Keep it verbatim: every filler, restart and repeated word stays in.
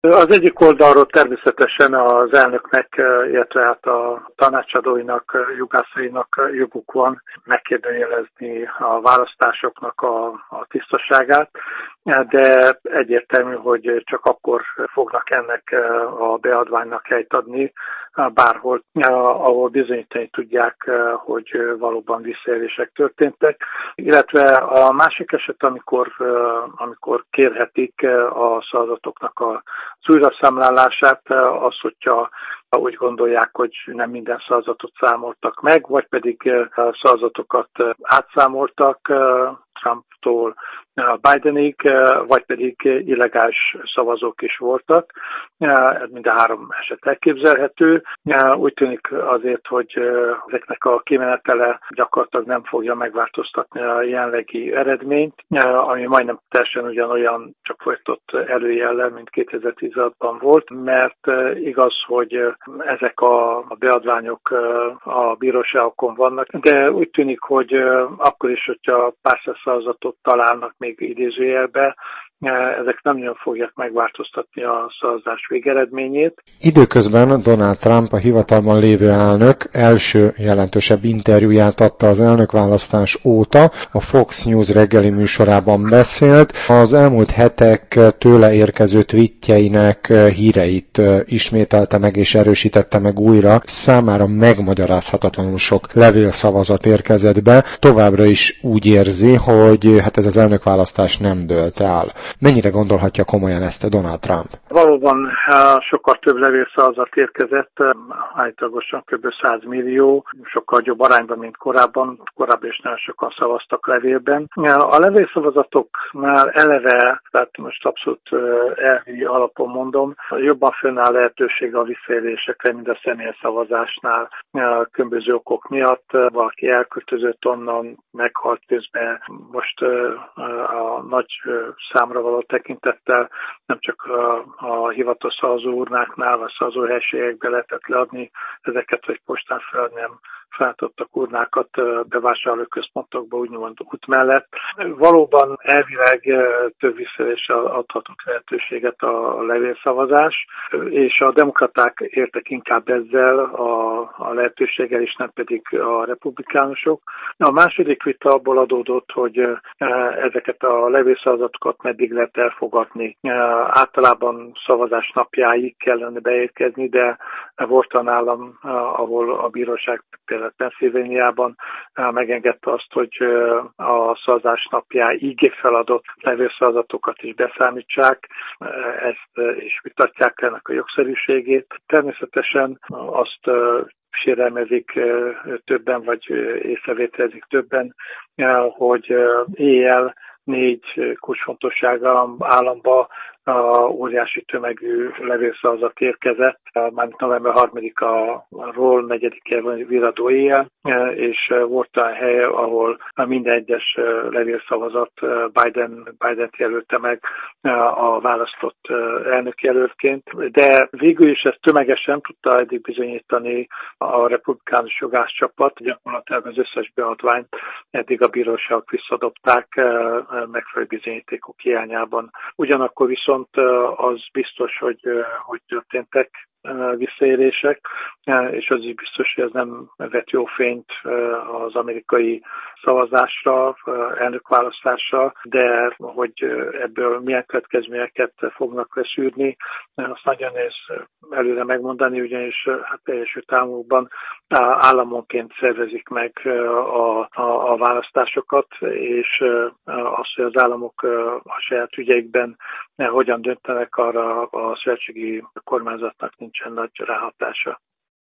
Az egyik oldalról természetesen az elnöknek, illetve hát a tanácsadóinak, jogászainak joguk van megkérdőjelezni a választásoknak a, a tisztaságát, de egyértelmű, hogy csak akkor fognak ennek a beadványnak helyt adni, bárhol, ahol bizonyítani tudják, hogy valóban visszaélések történtek. Illetve a másik eset, amikor, amikor kérhetik a szavazatoknak a az újraszámlálását, az, hogyha úgy gondolják, hogy nem minden szavazatot számoltak meg, vagy pedig szavazatokat átszámoltak Trumptól Bidenig, vagy pedig illegális szavazók is voltak. Mind a három eset elképzelhető. Úgy tűnik azért, hogy ezeknek a kimenetele gyakorlatilag nem fogja megváltoztatni a jelenlegi eredményt, ami majdnem teljesen ugyanolyan, csak folytott előjellel, mint kétezer-tizenhatban volt, mert igaz, hogy ezek a beadványok a bíróságokon vannak, de úgy tűnik, hogy akkor is, hogyha pár száz szavazatot találnak még idézőjelbe, ezek nem nagyon fogják megváltoztatni a szavazás végeredményét. Időközben Donald Trump, a hivatalban lévő elnök első jelentősebb interjúját adta az elnökválasztás óta. A Fox News reggeli műsorában beszélt. Az elmúlt hetek tőle érkező tweetjeinek híreit ismételte meg és erősítette meg újra. Számára megmagyarázhatatlanul sok levélszavazat érkezett be. Továbbra is úgy érzi, hogy hát ez az elnökválasztás nem dőlt el. Mennyire gondolhatja komolyan ezt a Donald Trump? Valóban sokkal több levélszavazat érkezett, állítólagosan kb. száz millió, sokkal jobb arányban, mint korábban. Korábban is nagyon sokan szavaztak levélben. A levélszavazatoknál eleve, tehát most abszolút elvi alapon mondom, jobban fönnáll lehetőség a visszaélésekre, mint a személyes szavazásnál különböző okok miatt. Valaki elköltözött onnan, meghalt közben. Most a nagy számra való tekintettel nem csak a, a hivatalos szavazóurnáknál, vagy szavazóhelységekbe lehetett leadni ezeket, vagy postán feladni, nem feltottak urnákat bevásárlóközpontokba, úgymond út mellett. Valóban elvileg több visszaélésre adhatott lehetőséget a levélszavazás, és a demokraták értek inkább ezzel a, a lehetőséggel, és nem pedig a republikánusok. A második vita abból adódott, hogy ezeket a levélszavazatokat meddig lehet elfogadni. Általában szavazás napjáig kellene beérkezni, de volt olyan állam, ahol a bíróság például Pennsylvaniában megengedte azt, hogy a szavazás napjáig feladott levélszavazatokat is beszámítsák, ezt is vitatják ennek a jogszerűségét. Természetesen azt sérelmezik többen, vagy észrevételezik többen, hogy éjjel négy kulcsfontosságú államba óriási tömegű levélszavazat érkezett, mármint november harmadika-ról negyedikén viradó éjjel, és volt olyan hely, ahol minden egyes levélszavazat Biden, Bident jelölte meg a választott elnökjelöltként, de végül is ezt tömegesen tudta eddig bizonyítani a republikánus jogászcsapat, gyakorlatilag az összes beadványt eddig a bíróságok visszadobták megfelelő bizonyítékok hiányában. Ugyanakkor viszont az biztos, hogy, hogy történtek visszaélések, és az is biztos, hogy ez nem vet jó fényt az amerikai szavazásra, elnökválasztásra, de hogy ebből milyen következményeket fognak leszűrni, azt nagyon nehéz előre megmondani, ugyanis hát Egyesült Államokban államonként szervezik meg a, a, a választásokat, és az, hogy az államok a saját ügyeikben hogyan döntenek, arra a szövetségi kormányzatnak nincsen nagy ráhatása.